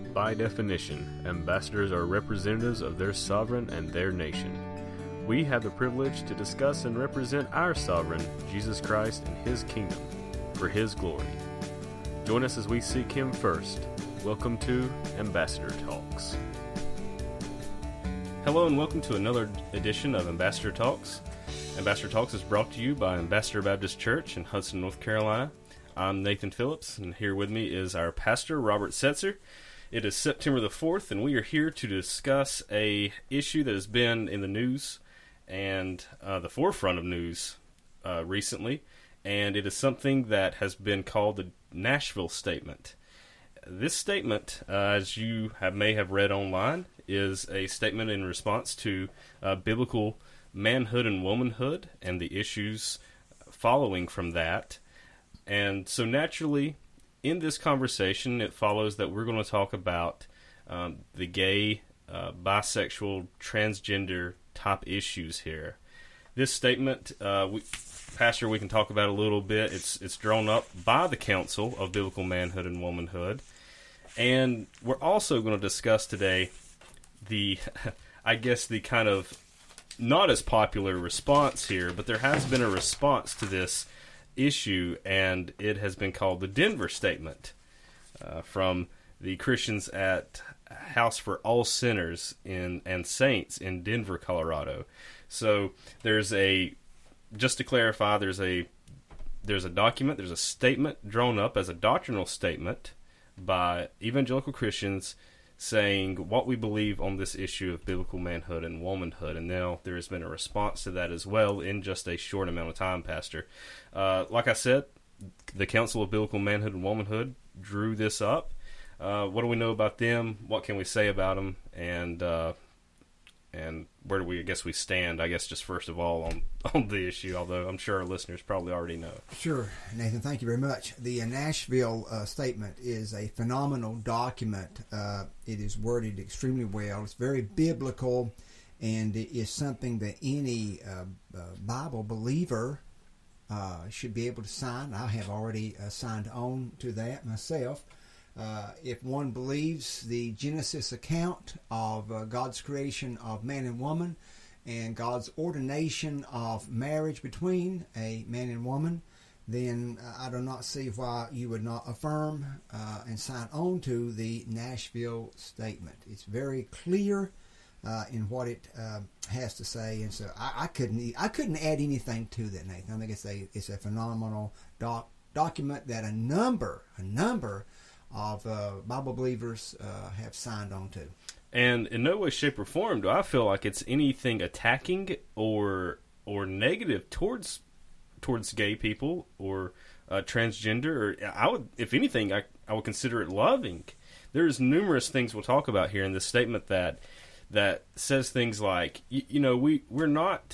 By definition, ambassadors are representatives of their sovereign and their nation. We have the privilege to discuss and represent our sovereign, Jesus Christ, and His kingdom, for His glory. Join us as we seek Him first. Welcome to Ambassador Talks. Hello and welcome to another edition of Ambassador Talks. Ambassador Talks is brought to you by Ambassador Baptist Church in Hudson, North Carolina. I'm Nathan Phillips, and here with me is our pastor, Robert Setzer. It is September the 4th, and we are here to discuss a issue that has been in the news and the forefront of news recently, and it is something that has been called the Nashville Statement. This statement, as you may have read online, is a statement in response to biblical manhood and womanhood and the issues following from that. And so naturally, in this conversation, it follows that we're going to talk about the gay, bisexual, transgender type issues here. This statement, Pastor, we can talk about a little bit. It's drawn up by the Council of Biblical Manhood and Womanhood. And we're also going to discuss today the kind of not as popular response here, but there has been a response to this issue, and it has been called the Denver Statement from the Christians at House for All Sinners and Saints in Denver, Colorado. So just to clarify, there's a document, there's a statement drawn up as a doctrinal statement by evangelical Christians saying what we believe on this issue of biblical manhood and womanhood, and now there has been a response to that as well in just a short amount of time, Pastor. Like I said, the Council of Biblical Manhood and Womanhood drew this up. What do we know about them? What can we say about them? And where do we stand, just first of all on the issue, although I'm sure our listeners probably already know. Sure, Nathan, thank you very much. The Nashville Statement is a phenomenal document. It is worded extremely well. It's very biblical, and it is something that any Bible believer should be able to sign. I have already signed on to that myself. If one believes the Genesis account of God's creation of man and woman and God's ordination of marriage between a man and woman, then I do not see why you would not affirm and sign on to the Nashville Statement. It's very clear in what it has to say, and so I couldn't add anything to that, Nathan. I think it's a phenomenal document that a number of Bible believers have signed on to. And in no way, shape, or form do I feel like it's anything attacking or negative towards gay people or transgender. Or I would, if anything, I would consider it loving. There's numerous things we'll talk about here in this statement that says things like, we're not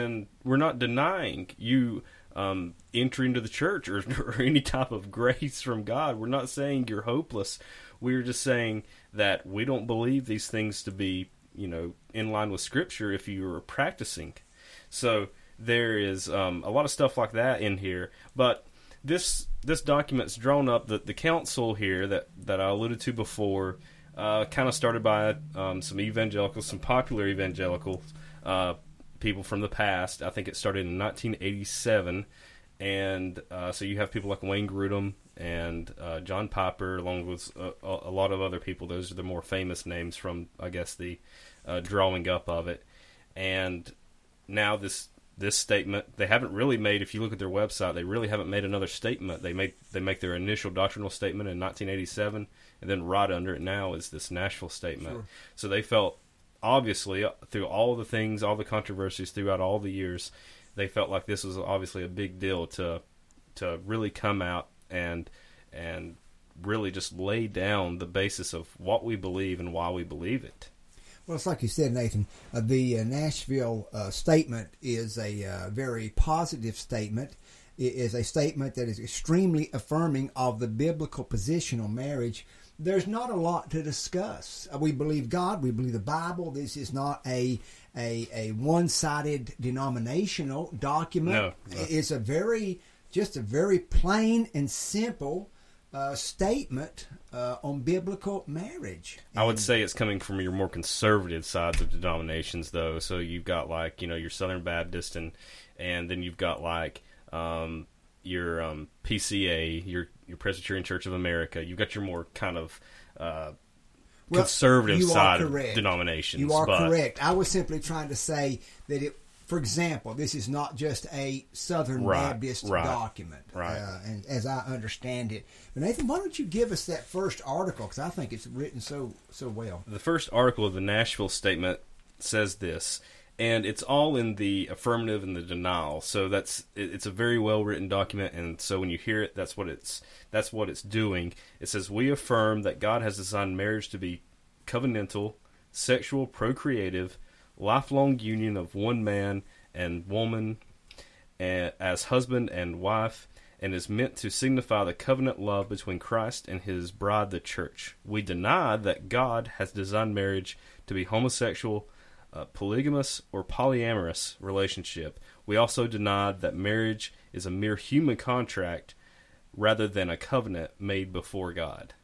denying you entry into the church or any type of grace from God. We're not saying you're hopeless. We're just saying that we don't believe these things to be, in line with Scripture if you are practicing. So there is a lot of stuff like that in here. But this document's drawn up. The council here that I alluded to before kind of started by some popular evangelical people from the past. I think it started in 1987, and so you have people like Wayne Grudem and John Piper, along with a lot of other people. Those are the more famous names from, the drawing up of it. And now this statement, they haven't really made, if you look at their website, they really haven't made another statement. They make their initial doctrinal statement in 1987, and then right under it now is this Nashville Statement. Sure. So they felt, obviously, through all the things, all the controversies throughout all the years, they felt like this was obviously a big deal to really come out and really just lay down the basis of what we believe and why we believe it. Well, it's like you said, Nathan. The Nashville Statement is a very positive statement. It is a statement that is extremely affirming of the biblical position on marriage. There's not a lot to discuss. We believe God. We believe the Bible. This is not a one-sided denominational document. No. It's a very plain and simple statement on biblical marriage. I would say it's coming from your more conservative sides of denominations, though. So you've got like your Southern Baptist, and then you've got like your PCA, your Presbyterian Church of America. You've got your more kind of conservative side of denominations. You are correct. I was simply trying to say that for example, this is not just a Southern Baptist document, and as I understand it. But Nathan, why don't you give us that first article, because I think it's written so well. The first article of the Nashville Statement says this, and it's all in the affirmative and the denial. So it's a very well written document, and so when you hear it, that's what it's doing. It says, "We affirm that God has designed marriage to be covenantal, sexual, procreative, lifelong union of one man and woman as husband and wife, and is meant to signify the covenant love between Christ and his bride, the church. We deny that God has designed marriage to be homosexual, polygamous, or polyamorous relationship. We also deny that marriage is a mere human contract rather than a covenant made before God."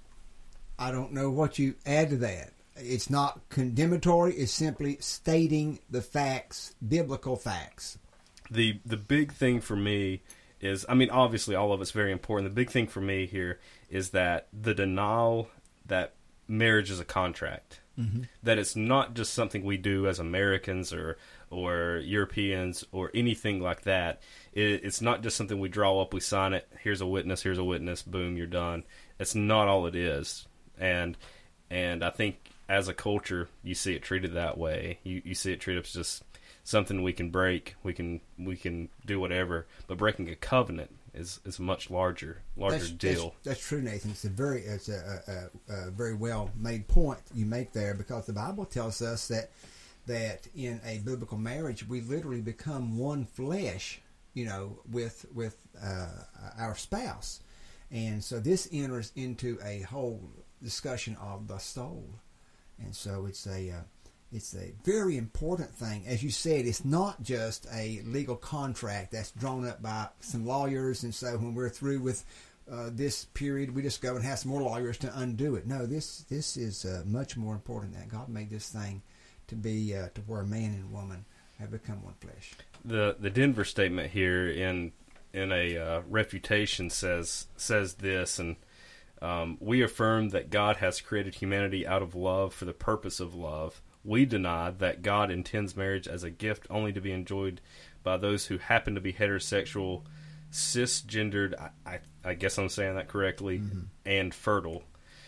I don't know what you add to that. It's not condemnatory. It's simply stating the facts, biblical facts. The big thing for me is, I mean, obviously all of it's very important. The big thing for me here is that the denial that marriage is a contract. Mm-hmm. That it's not just something we do as Americans or Europeans or anything like that. It's not just something we draw up, we sign it, here's a witness, boom, you're done. It's not all it is. And I think as a culture, you see it treated that way. You see it treated as just something we can break. We can do whatever. But breaking a covenant is a much larger deal. That's true, Nathan. It's a very well made point you make there, because the Bible tells us that in a biblical marriage we literally become one flesh, with our spouse, and so this enters into a whole discussion of the soul. And so it's a very important thing. As you said, it's not just a legal contract that's drawn up by some lawyers, and so when we're through with this period, we just go and have some more lawyers to undo it. No, this is much more important. That God made this thing to be to where a man and woman have become one flesh. The Denver Statement here in a refutation says this, and we affirm that God has created humanity out of love for the purpose of love. We deny that God intends marriage as a gift only to be enjoyed by those who happen to be heterosexual, cisgendered, I guess I'm saying that correctly, mm-hmm. and fertile.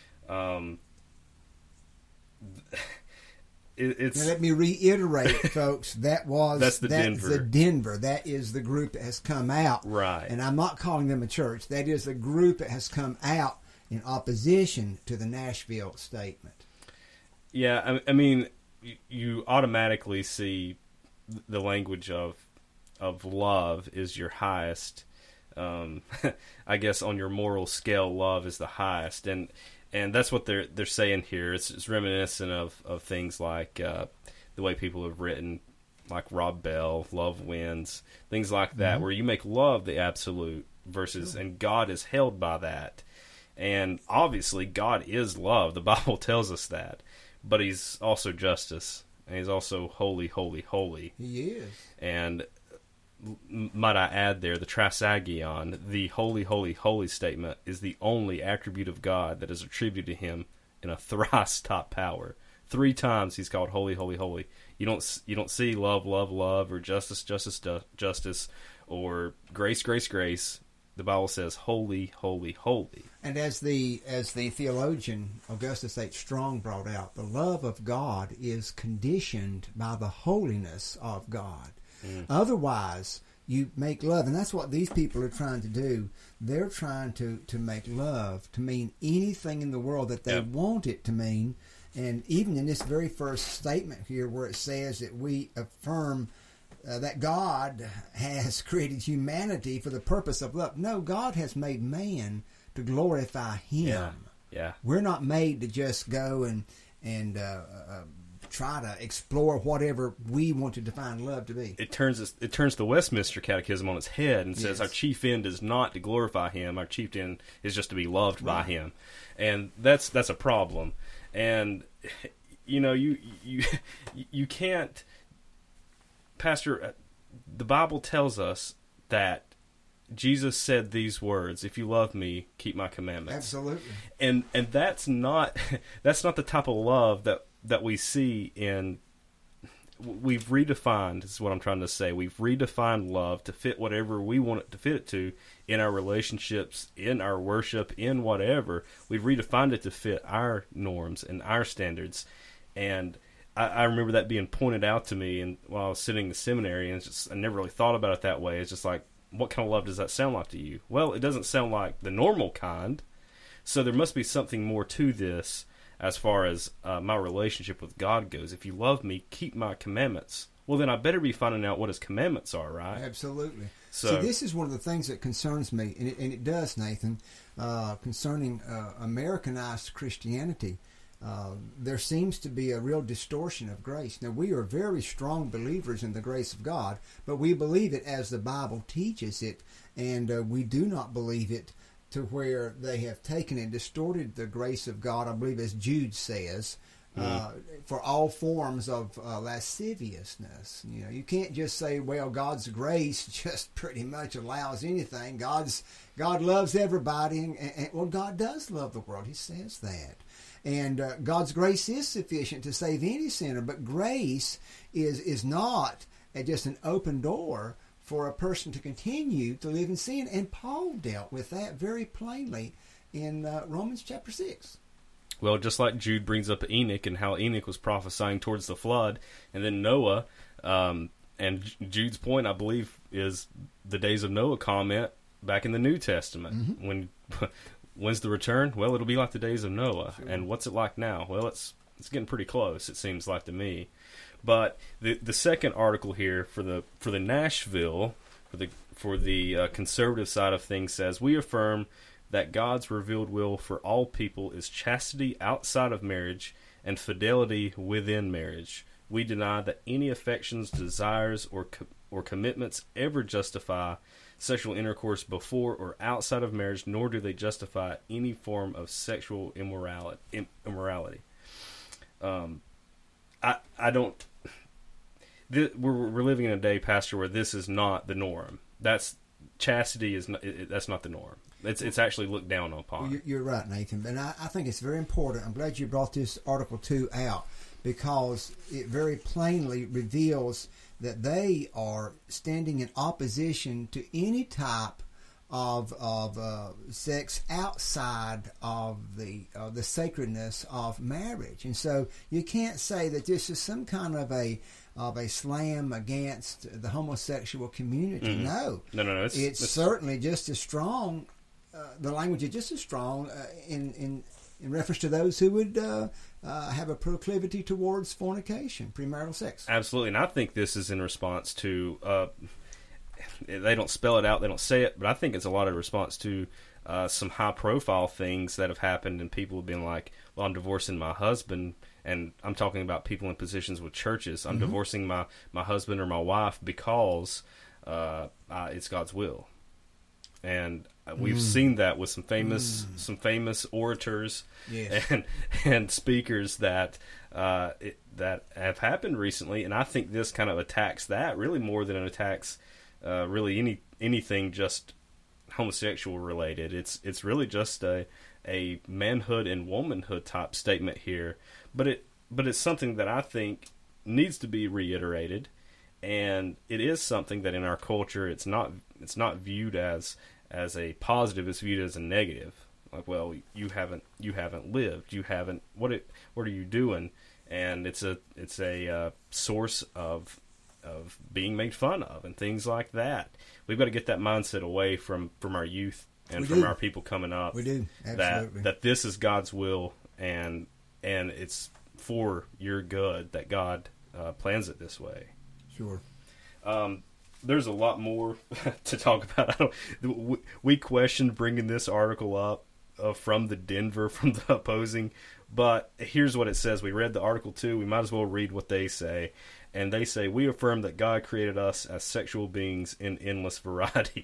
Now let me reiterate, folks. That's the Denver. That is the group that has come out. Right. And I'm not calling them a church. That is a group that has come out in opposition to the Nashville Statement. Yeah, I mean, you automatically see the language of love is your highest. I guess on your moral scale, love is the highest, and that's what they're saying here. It's reminiscent of things like the way people have written, like Rob Bell, Love Wins, things like that, mm-hmm. where you make love the absolute versus, and God is held by that. And obviously, God is love. The Bible tells us that. But he's also justice, and he's also holy, holy, holy. He is. And might I add there, the Trisagion, the holy, holy, holy statement, is the only attribute of God that is attributed to him in a thrice top power. 3 times he's called holy, holy, holy. You don't see love, love, love, or justice, justice, justice, or grace, grace, grace. The Bible says holy, holy, holy. And as the theologian Augustus H. Strong brought out, the love of God is conditioned by the holiness of God. Mm. Otherwise, you make love, and that's what these people are trying to do. They're trying to make love to mean anything in the world that they want it to mean. And even in this very first statement here, where it says that we affirm that God has created humanity for the purpose of love. No, God has made man to glorify him. Yeah. We're not made to just go and try to explore whatever we want to define love to be. It turns the Westminster Catechism on its head and says Yes. our chief end is not to glorify Him. Our chief end is just to be loved by Him, and that's a problem. And you can't, Pastor. The Bible tells us that Jesus said these words: "If you love me, keep my commandments." Absolutely. And that's not the type of love that we see in. We've redefined, is what I'm trying to say. We've redefined love to fit whatever we want it to fit it to in our relationships, in our worship, in whatever. We've redefined it to fit our norms and our standards. And I remember that being pointed out to me and while I was sitting in the seminary, and it's just, I never really thought about it that way. It's just like, what kind of love does that sound like to you? Well, it doesn't sound like the normal kind. So there must be something more to this as far as my relationship with God goes. If you love me, keep my commandments. Well, then I better be finding out what His commandments are, right? Absolutely. So see, this is one of the things that concerns me, and it does, Nathan, concerning Americanized Christianity. There seems to be a real distortion of grace. Now, we are very strong believers in the grace of God, but we believe it as the Bible teaches it, and we do not believe it to where they have taken and distorted the grace of God, I believe, as Jude says, for all forms of lasciviousness. You know, you can't just say, well, God's grace just pretty much allows anything. God loves everybody, and well, God does love the world. He says that. And God's grace is sufficient to save any sinner, but grace is not just an open door for a person to continue to live in sin. And Paul dealt with that very plainly in Romans chapter 6. Well, just like Jude brings up Enoch and how Enoch was prophesying towards the flood, and then Noah, and Jude's point, I believe, is the days of Noah comment back in the New Testament. Mm-hmm. When's the return? Well, it'll be like the days of Noah. Sure. And what's it like now? Well, it's getting pretty close, it seems like to me. But the second article here for the Nashville, for the conservative side of things, says, we affirm that God's revealed will for all people is chastity outside of marriage and fidelity within marriage. We deny that any affections, desires, or commitments ever justify sexual intercourse before or outside of marriage, nor do they justify any form of sexual immorality. I don't. We're living in a day, Pastor, where this is not the norm. Chastity is not. That's not the norm. It's actually looked down upon. Well, you're right, Nathan. And I think it's very important. I'm glad you brought this Article 2 out, because it very plainly reveals that they are standing in opposition to any type of sex outside of the sacredness of marriage. And so you can't say that this is some kind of a slam against the homosexual community. Mm-hmm. No. It's certainly just as strong. The language is just as strong in reference to those who would have a proclivity towards fornication, premarital sex. Absolutely, and I think this is in response to, they don't spell it out, they don't say it, but I think it's a lot of response to some high-profile things that have happened, and people have been like, well, I'm divorcing my husband, and I'm talking about people in positions with churches. I'm divorcing my husband or my wife because it's God's will. And we've seen that with some famous orators and speakers that have happened recently, and I think this kind of attacks that really more than it attacks really anything just homosexual related. It's really just a manhood and womanhood type statement here, but it's something that I think needs to be reiterated. And it is something that in our culture it's not viewed as a positive, it's viewed as a negative. Like, well, you haven't lived, what are you doing? And it's a source of being made fun of and things like that. We've got to get that mindset away from our youth and from our people coming up. We do, absolutely. That this is God's will and it's for your good that God plans it this way. Sure. There's a lot more to talk about. We questioned bringing this article up from the Denver, from the opposing. But here's what it says. We read the Article 2. We might as well read what they say. And they say, we affirm that God created us as sexual beings in endless variety.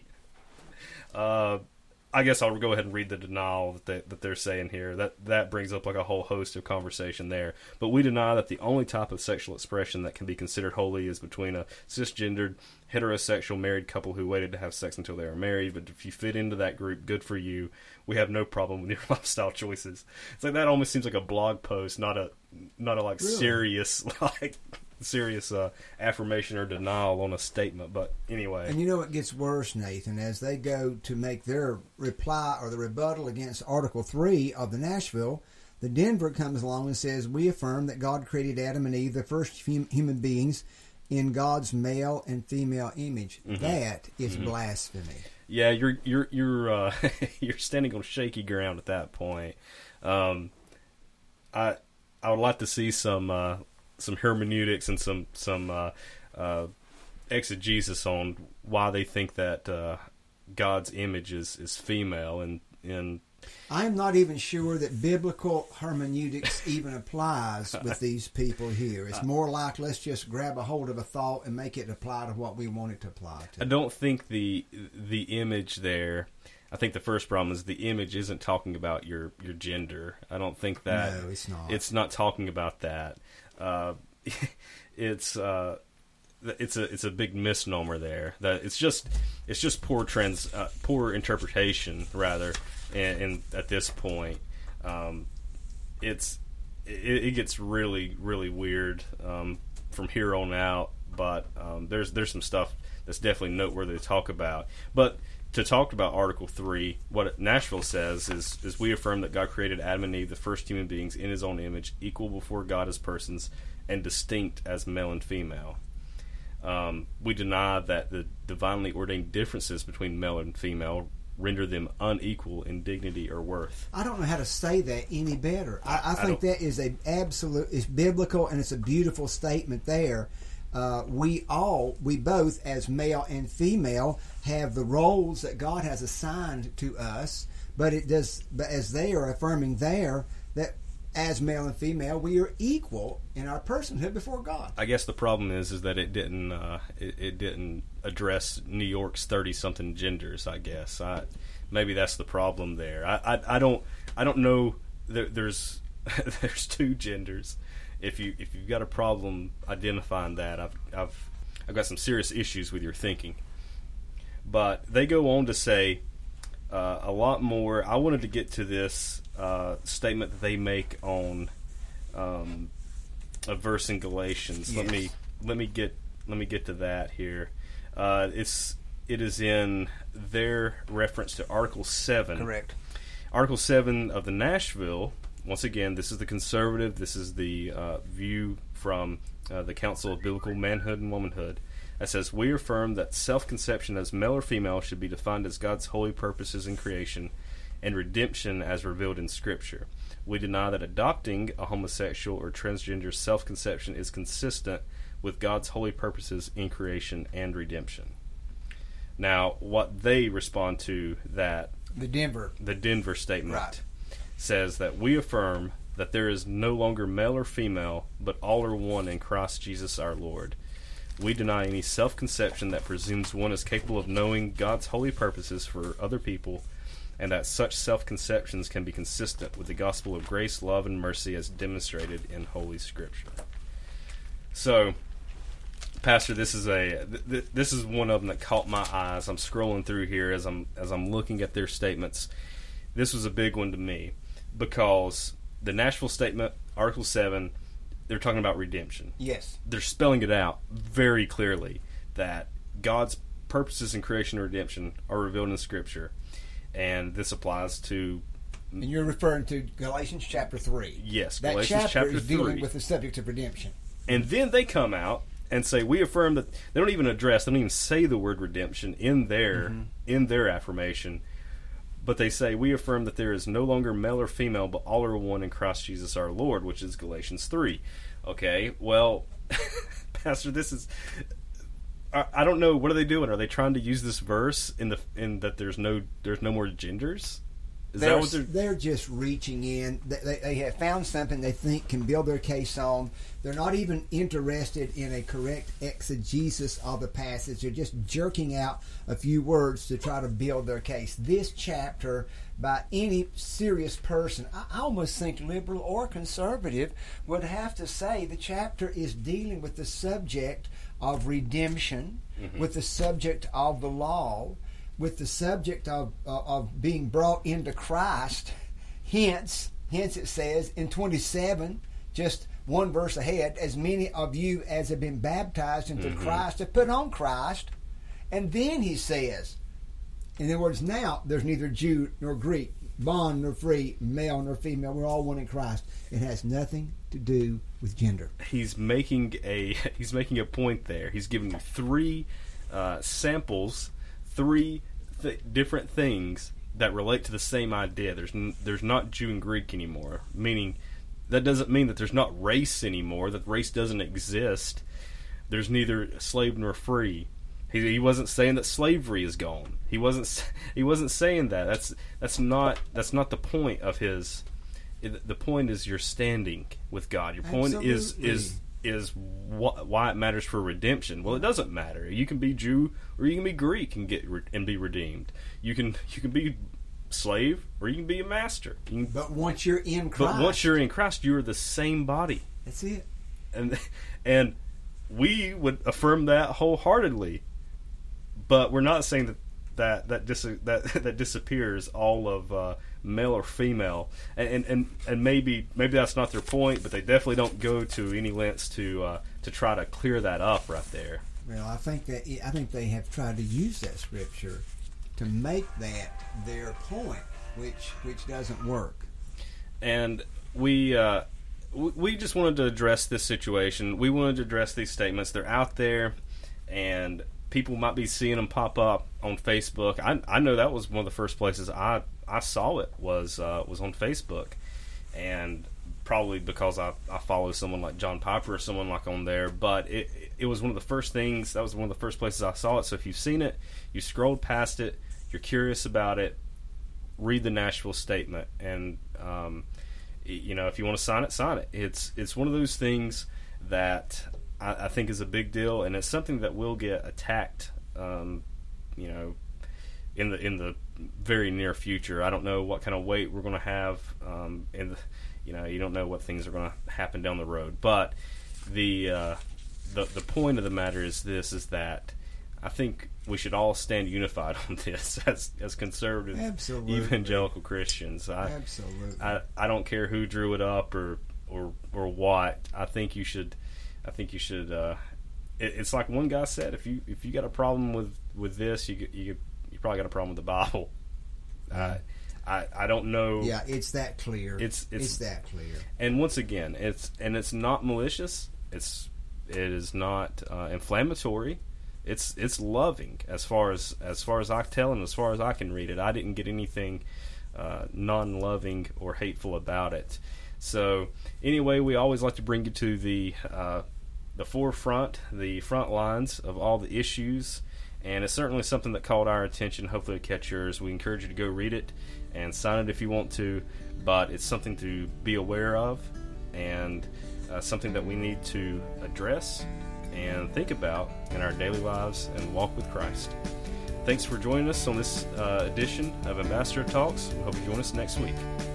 I guess I'll go ahead and read the denial that they're saying here. That brings up like a whole host of conversation there. But we deny that the only type of sexual expression that can be considered holy is between a cisgendered, heterosexual married couple who waited to have sex until they were married. But if you fit into that group, good for you. We have no problem with your lifestyle choices. It's like that almost seems like a blog post, not a like Really? serious affirmation or denial on a statement. But anyway. And you know it gets worse, Nathan, as they go to make their reply or the rebuttal against Article 3 of the Nashville, the Denver comes along and says, we affirm that God created Adam and Eve, the first human beings, in God's male and female image. Mm-hmm. That is blasphemy. Yeah, you're you're standing on shaky ground at that point. I would like to see some hermeneutics and some exegesis on why they think that God's image is female, and I'm not even sure that biblical hermeneutics even applies with these people here. It's more like let's just grab a hold of a thought and make it apply to what we want it to apply to. I don't think the image there. I think the first problem is the image isn't talking about your gender. I don't think that. No, it's not. It's not talking about that. It's a big misnomer there. That it's just poor interpretation rather. And at this point, it gets really, really weird from here on out. But there's some stuff that's definitely noteworthy to talk about. But to talk about Article 3, what Nashville says is we affirm that God created Adam and Eve, the first human beings, in His own image, equal before God as persons, and distinct as male and female. We deny that the divinely ordained differences between male and female render them unequal in dignity or worth. I don't know how to say that any better. I think that is it's biblical, and it's a beautiful statement there. We both, as male and female, have the roles that God has assigned to us, but as they are affirming there, that as male and female, we are equal in our personhood before God. I guess the problem is that it didn't address New York's 30-something genders. I guess maybe that's the problem there. I don't know. There's two genders. If you've got a problem identifying that, I've got some serious issues with your thinking. But they go on to say a lot more. I wanted to get to this statement that they make on a verse in Galatians. Yes. Let me get to that here. It is in their reference to Article 7. Correct. Article 7 of the Nashville. Once again, this is the conservative. This is the view from the Council of Biblical Manhood and Womanhood. That says, we affirm that self-conception as male or female should be defined as God's holy purposes in creation and redemption as revealed in Scripture. We deny that adopting a homosexual or transgender self-conception is consistent with God's holy purposes in creation and redemption. Now, what they respond to that, the Denver statement, right, says that we affirm that there is no longer male or female, but all are one in Christ Jesus our Lord. We deny any self-conception that presumes one is capable of knowing God's holy purposes for other people, and that such self-conceptions can be consistent with the gospel of grace, love, and mercy as demonstrated in Holy Scripture. So, Pastor, this is one of them that caught my eyes. I'm scrolling through here as I'm looking at their statements. This was a big one to me because the Nashville statement, Article 7, they're talking about redemption. Yes. They're spelling it out very clearly that God's purposes in creation and redemption are revealed in Scripture. And this applies to... And you're referring to Galatians chapter 3. Yes, that Galatians chapter 3. Is dealing with the subject of redemption. And then they come out and say, we affirm that... They don't even say the word redemption in their affirmation. But they say, we affirm that there is no longer male or female, but all are one in Christ Jesus our Lord, which is Galatians 3. Okay, well, Pastor, this is... I don't know. What are they doing? Are they trying to use this verse in that there's no more genders? Is that what they're just reaching in. They have found something they think can build their case on. They're not even interested in a correct exegesis of the passage. They're just jerking out a few words to try to build their case. This chapter, by any serious person, I almost think liberal or conservative, would have to say the chapter is dealing with the subject of redemption, with the subject of the law, with the subject of being brought into Christ. Hence it says in 27, just one verse ahead, as many of you as have been baptized into Christ have put on Christ. And then he says, in other words, now there's neither Jew nor Greek, bond nor free, male nor female. We're all one in Christ. It has nothing to do with gender. He's making a point there. He's giving you three samples, three different things that relate to the same idea. There's not Jew and Greek anymore, meaning that doesn't mean that there's not race anymore, that race doesn't exist. There's neither slave nor free. He wasn't saying that slavery is gone. He wasn't saying that. That's not the point of his. The point is your standing with God. Your point is why it matters for redemption. Well, it doesn't matter. You can be Jew or you can be Greek and be redeemed. You can be slave or you can be a master. But once you're in Christ, you are the same body. That's it. And we would affirm that wholeheartedly. But we're not saying that disappears all of male or female, and maybe that's not their point, but they definitely don't go to any lengths to try to clear that up right there. Well, I think they have tried to use that scripture to make that their point, which doesn't work. And we just wanted to address this situation. We wanted to address these statements. They're out there, and people might be seeing them pop up on Facebook. I know that was one of the first places I saw it was on Facebook, and probably because I follow someone like John Piper or someone like on there. But it was one of the first things. That was one of the first places I saw it. So if you've seen it, you scrolled past it, you're curious about it, read the Nashville Statement, and if you want to sign it. It's one of those things that I think is a big deal, and it's something that will get attacked, in the very near future. I don't know what kind of weight we're going to have, you don't know what things are going to happen down the road. But the point of the matter is that I think we should all stand unified on this as conservative, evangelical Christians. Absolutely. I don't care who drew it up or what. I think you should. It's like one guy said: if you got a problem with this, you probably got a problem with the Bible. I don't know. Yeah, it's that clear. It's that clear. And once again, it's not malicious. It is not inflammatory. It's loving as far as I can tell and as far as I can read it. I didn't get anything non-loving or hateful about it. So anyway, we always like to bring you to the forefront, the front lines of all the issues, and it's certainly something that caught our attention. Hopefully it'll catch yours. We encourage you to go read it and sign it if you want to, but it's something to be aware of and something that we need to address and think about in our daily lives and walk with Christ. Thanks for joining us on this edition of Ambassador Talks. We hope you join us next week.